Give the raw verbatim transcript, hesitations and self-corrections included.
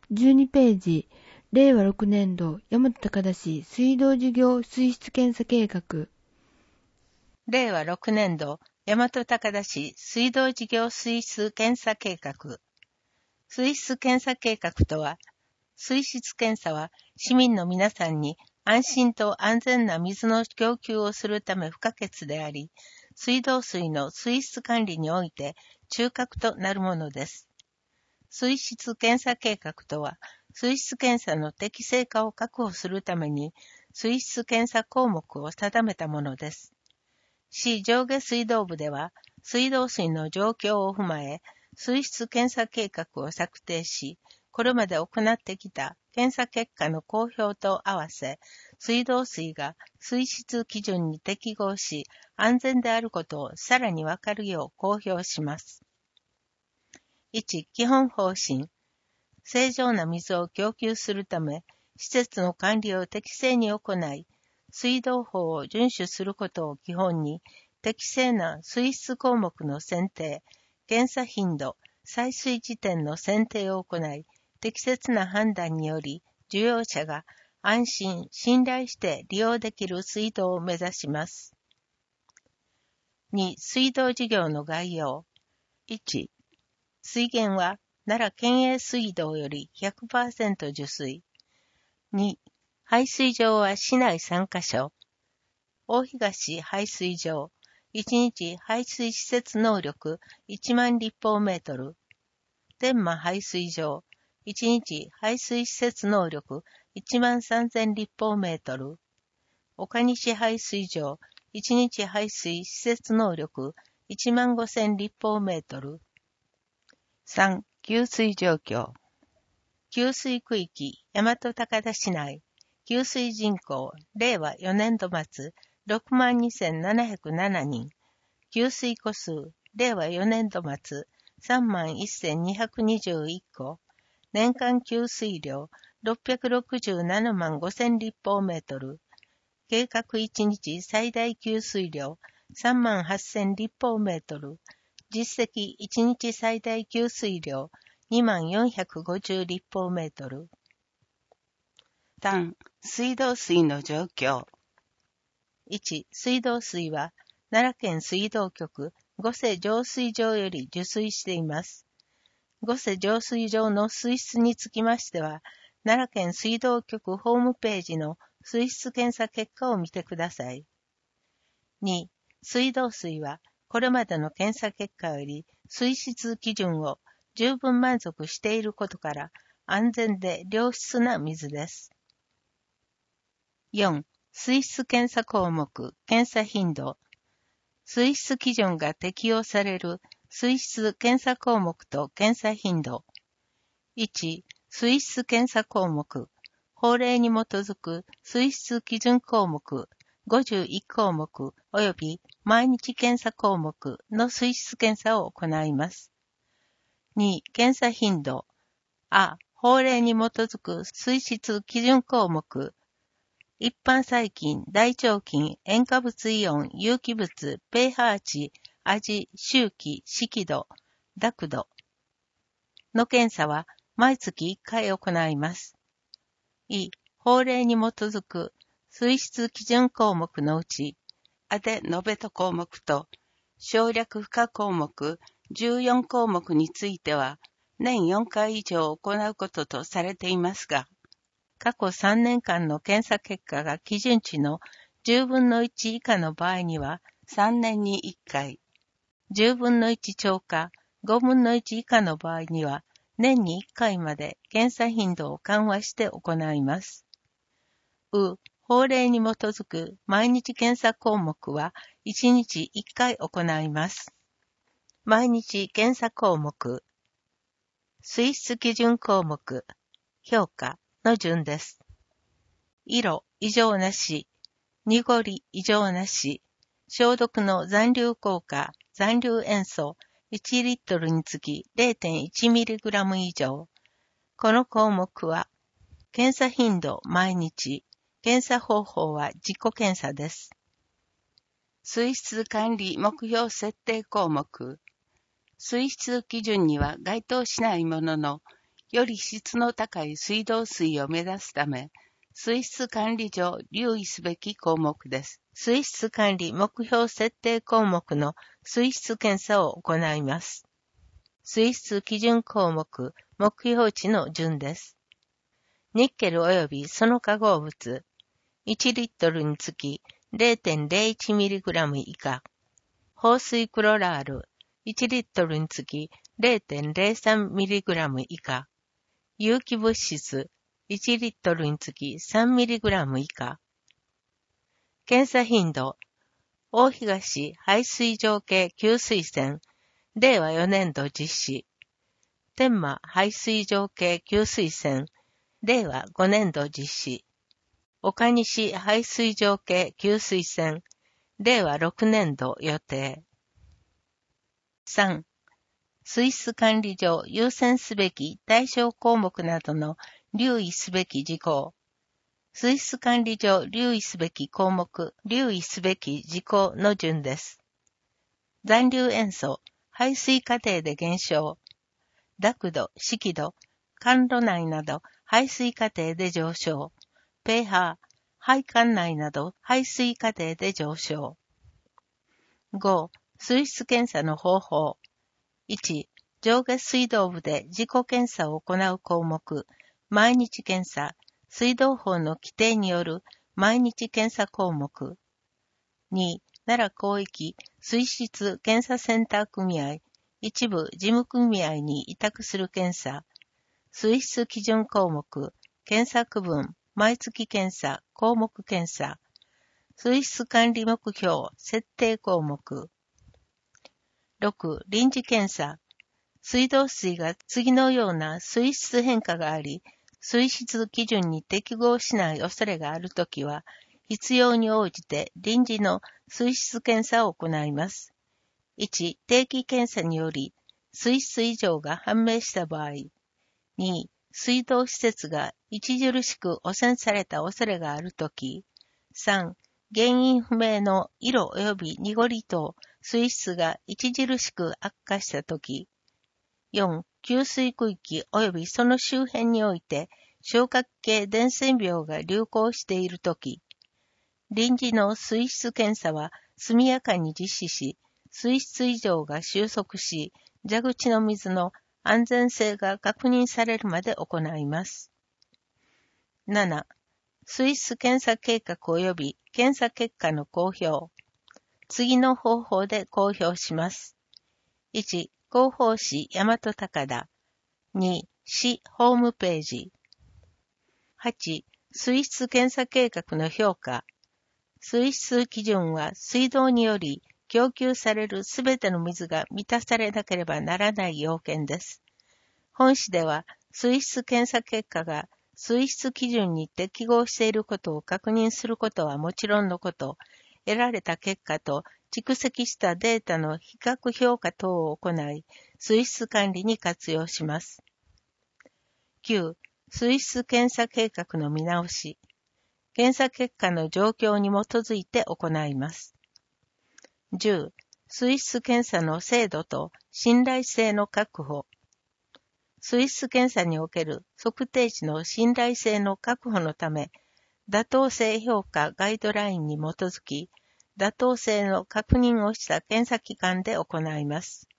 じゅうにページ、れいわろくねんど、大和高田市水道事業水質検査計画。 れいわろくねんど、大和高田市水道事業水質検査計画。水質検査計画とは、水質検査は市民の皆さんに安心と安全な水の供給をするため不可欠であり、水道水の水質管理において中核となるものです。水質検査計画とは、水質検査の適正化を確保するために、水質検査項目を定めたものです。市上下水道部では、水道水の状況を踏まえ、水質検査計画を策定し、これまで行ってきた検査結果の公表と合わせ、水道水が水質基準に適合し、安全であることをさらにわかるよう公表します。いち. 基本方針。正常な水を供給するため、施設の管理を適正に行い、水道法を遵守することを基本に、適正な水質項目の選定、検査頻度、採水時点の選定を行い、適切な判断により、需要者が安心、信頼して利用できる水道を目指します。に. 水道事業の概要。いち. 水源は奈良県営水道より ひゃくパーセント 受水。に. 排水場は市内さんカ所。大東排水場、いちにち排水施設能力いちまん立方メートル。天満排水場、いちにち排水施設能力いちまんさんぜん立方メートル。岡西排水場、いちにち排水施設能力いちまんごせん立方メートル。さん. 給水状況。給水区域、大和高田市内。給水人口、れいわよねんど末、ろくまんにせんななひゃくななにん。給水戸数、れいわよねんど末、さんまんせんにひゃくにじゅういっこ。年間給水量、ろっぴゃくろくじゅうななまんごせん立方メートル。計画いちにち最大給水量、さんまんはっせん立方メートル。実績いちにち最大給水量、にまんよんひゃくごじゅう立方メートル。さん. 水道水の状況。いち. 水道水は奈良県水道局御瀬浄水場より受水しています。御瀬浄水場の水質につきましては、奈良県水道局ホームページの水質検査結果を見てください。に. 水道水はこれまでの検査結果より水質基準を十分満足していることから安全で良質な水です。よん. 水質検査項目、検査頻度。水質基準が適用される水質検査項目と検査頻度。いち. 水質検査項目。法令に基づく水質基準項目ごじゅういち項目及び毎日検査項目の水質検査を行います。に. 検査頻度。あ. 法令に基づく水質基準項目。一般細菌、大腸菌、塩化物イオン、有機物、pH 値、味、周期、色度、濁度の検査は毎月いっかい行います。い. 法令に基づく水質基準項目のうち、あで述べた項目と省略不可項目じゅうよん項目については年よんかい以上行うこととされていますが、過去さんねんかんの検査結果が基準値のじゅうぶんのいち以下の場合にはさんねんにいっかい、じゅうぶんのいち超過、ごぶんのいち以下の場合には年にいっかいまで検査頻度を緩和して行います。う、法令に基づく毎日検査項目はいちにちいっかい行います。毎日検査項目、水質基準項目、評価の順です。色、異常なし。濁り、異常なし。消毒の残留効果、残留塩素、いちリットルにつき れいてんいちミリグラム 以上。この項目は、検査頻度毎日、検査方法は自己検査です。水質管理目標設定項目。水質基準には該当しないものの、 より質の高い水道水を目指すため、水質管理上留意すべき項目です。水質管理目標設定項目の水質検査を行います。水質基準項目、目標値の順です。ニッケル及びその化合物、いちリットルにつき ゼロテンゼロイチミリグラム 以下。放水クロラール、いちリットルにつき ゼロテンゼロサンミリグラム 以下。有機物質、いちリットルにつき さんミリグラム 以下。検査頻度、大東排水場系給水栓、れいわよねんど実施。天満排水場系給水栓、れいわごねんど実施。岡西排水場系給水栓、れいわろくねんど予定。さん. 水質管理上優先すべき対象項目などの留意すべき事項。水質管理上留意すべき項目、留意すべき事項の順です。残留塩素、排水過程で減少。濁度、色度、管路内など排水過程で上昇。pH、配管内など排水過程で上昇。ご. 水質検査の方法。いち. 上下水道部で自己検査を行う項目、毎日検査、水道法の規定による毎日検査項目。に. 奈良広域水質検査センター組合、一部事務組合に委託する検査、水質基準項目、検査区分、毎月検査、項目検査、水質管理目標、設定項目。ろく. 臨時検査。水道水が次のような水質変化があり、水質基準に適合しない恐れがあるときは、必要に応じて臨時の水質検査を行います。いち. 定期検査により、水質異常が判明した場合。に. 水道施設が著しく汚染された恐れがあるとき。さん. 原因不明の色及び濁り等、水質が著しく悪化したとき。よん. 給水区域及びその周辺において、消化器系伝染病が流行しているとき。臨時の水質検査は速やかに実施し、水質異常が収束し、蛇口の水の安全性が確認されるまで行います。なな. 水質検査計画及び検査結果の公表。次の方法で公表します。いち. 広報誌大和高田。に. 市ホームページ。はち. 水質検査計画の評価。水質基準は水道により供給されるすべての水が満たされなければならない要件です。本誌では水質検査結果が水質基準に適合していることを確認することはもちろんのこと、得られた結果と蓄積したデータの比較評価等を行い、水質管理に活用します。きゅう. 水質検査計画の見直し。検査結果の状況に基づいて行います。じゅう. 水質検査の精度と信頼性の確保。水質検査における測定値の信頼性の確保のため、妥当性評価ガイドラインに基づき、妥当性の確認をした検査機関で行います。